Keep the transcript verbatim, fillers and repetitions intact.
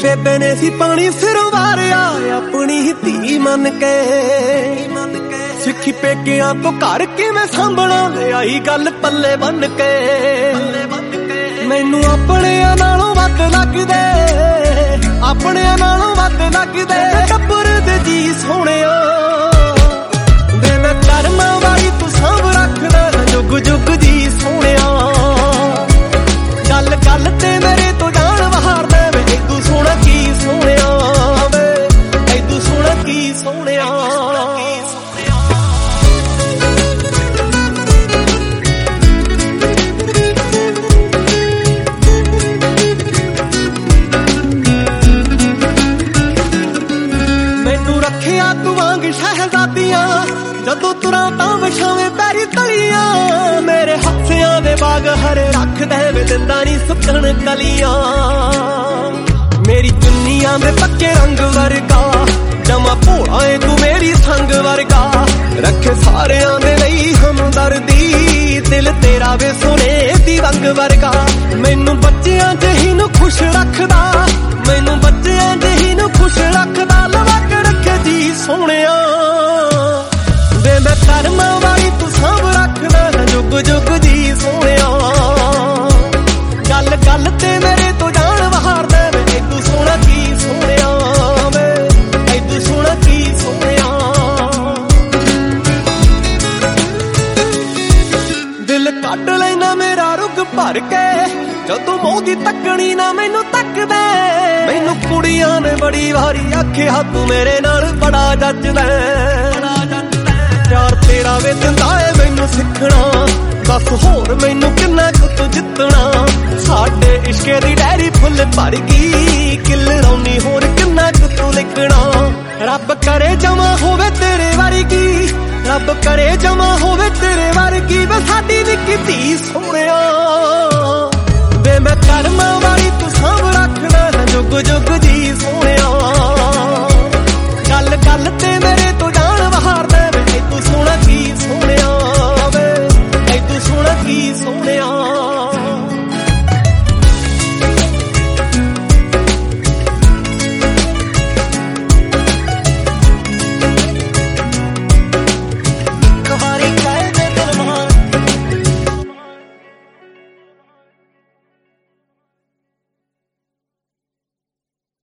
ਬੇਬੇ ਨੇ ਸੀ ਪਾਣੀ ਸਿਰੋਂ ਵਾਰਿਆ ਆਪਣੀ ਧੀ ਮੰਨ ਕੇ। ਸਿੱਖੀ ਪੇਕਿਆਂ ਤੋਂ ਘਰ ਕਿਵੇਂ ਸਾਂਭਣਾ ਲਿਆਈ ਗੱਲ ਪੱਲੇ ਬੰਨ ਕੇ। ਮੈਨੂੰ ਆਪਣਿਆਂ ਨਾਲੋਂ ਵੱਧ ਲੱਗਦੇ, ਆਪਣਿਆਂ ਨਾਲੋਂ ਵੱਧ ਲੱਗਦੇ ਟੱਬਰ ਦੇ ਜੀ ਸੋਹਣਿਆ ਵੇ। ਮੈਂ ਕਰਮਾਂ ਵਾਲੀ ਤੂੰ ਸਾਂਭ ਰੱਖਦਾ ਜੁਗ ਜੁਗ ਜੀ ਸੋਹਣਿਆ। ਗੱਲ ਗੱਲ ਤੇ ਮੇਰੇ ਤੋਂ ਜਾਣ ਵਹਾਰਦਾ ਵੇ ਤੂੰ ਸੋਹਣਾ ਕੀ ਸੋਹਣਿਆ ਵੇ, ਤੂੰ ਸੋਹਣਾ ਕੀ ਸੋਹਣਿਆ। ਮੈਨੂੰ ਰੱਖਿਆ ਤੂੰ ਵਾਂਗ ਸ਼ਹਿਜ਼ਾਦੀਆਂ, ਜਦੋਂ ਤੁਰਾਂ ਤਾਂ ਵਿਛਾਵੇਂ ਪੈਰੀ ਤਲੀਆਂ। ਮੇਰੇ ਹੱਥਿਆਂ ਦੇ ਬਾਗ ਹਰੇ ਰੱਖਦੇ ਵੇ ਦਿੰਦਾ ਨੀ ਸੁੱਕਣ ਕਲੀਆਂ। ਮੇਰੀ ਚੁੰਨੀਆਂ ਦੇ ਪੱਕੇ ਰੰਗ ਵਰਗਾ ਜਮਾ ਭੋਲਾ ਏ ਤੂੰ ਮੇਰੀ ਸੰਗ ਵਰਗਾ। ਰੱਖੇ ਸਾਰਿਆਂ ਦੇ ਲਈ ਹਮਦਰਦੀ ਦਿਲ ਤੇਰਾ ਵੇ ਸੋਨੇ ਦੀ ਵੰਗ ਵਰਗਾ। ਮੈਨੂੰ ਬੱਚਿਆਂ ਜਿਹੀ ਨੂੰ ਖੁਸ਼ ਰੱਖਦਾ, ਮੈਨੂੰ ਬੱਚਿਆਂ ਜਿਹੀ ਨੂੰ ਖੁਸ਼ ਰੱਖਦਾ। ਲਵਾ ਕੇ ਰੱਖੇ ਜੀ ਸੋਹਣਿਆ ਵੇ। ਮੈਂ ਕਰਮਾਂ ਵਾਲੀ ਤੂੰ ਸਾਂਭ ਰੱਖਦਾ ਜੁਗ ਜੁਗ ਜੀ ਸੋਹਣਿਆ। ਗੱਲ ਗੱਲ ਤੇ ਮੇਰੇ ਤੋਂ ਜਾਣ ਵਹਾਰਦਾ ਵੇ ਤੂੰ ਸੋਹਣਾ ਕੀ ਸੋਹਣਿਆ ਵੇ, ਤੂੰ ਸੋਹਣਾ ਕੀ ਸੋਹਣਿਆ। ਦਿਲ ਕੱਢ ਲੈਣਾ ਮੇਰਾ ਰੁੱਗ ਭਰ ਕੇ ਜਦੋਂ ਮੂੰਹ ਦੀ ਤੱਕਣੀ ਨਾ ਮੈਨੂੰ ਤੱਕਦੇ। ਮੈਨੂੰ ਕੁੜੀਆਂ ਨੇ ਬੜੀ ਵਾਰੀ ਆਖਿਆ ਤੂੰ ਮੇਰੇ ਨਾਲ ਬੜਾ ਜੱਜਦਾ। ਪਿਆਰ ਤੇਰਾ ਵੇ ਦਿੰਦਾ ਏ ਮੈਨੂੰ ਸਿੱਖਣਾ, ਬਸ ਹੋਰ ਮੈਨੂੰ ਕਿੰਨਾ ਕੁ ਤੂੰ ਜਿੱਤਣਾ। ਸਾਡੇ ਇਸ਼ਕੇ ਦੀ ਡੈਰੀ ਫੁੱਲ ਭਰ ਗਈ, ਕਿੱਲੜਾਉਣੀ ਹੋਰ ਕਿੰਨਾ ਕੁ ਤੂੰ ਲਿਖਣਾ। ਰੱਬ ਕਰੇ ਜਮਾ ਹੋਵੇ ਤੇਰੇ ਵਰਗੀ, ਰੱਬ ਕਰੇ ਜਮਾ ਹੋਵੇ ਤੇਰੇ ਵਰਗੀ ਵੇ ਸਾਡੀ ਨਿੱਕੀ ਧੀ ਸੋਹਣਿਆ ਵੇ। ਮੈਂ ਕਰਮਾਂ ਵਾਲੀ ਤੂੰ ਸਾਂਭ ਰੱਖਦਾ ਜੁਗ ਜੁਗ ਜੀ ਸੋਹਣਿਆ। ਗੱਲ ਗੱਲ ਤੇ ਮੇਰੇ ਤੋਂ ਜਾਣ ਵਹਾਰਦਾ ਵੇ ਤੂੰ ਸੋਹਣਾ ਕੀ ਸੋਹਣਿਆ।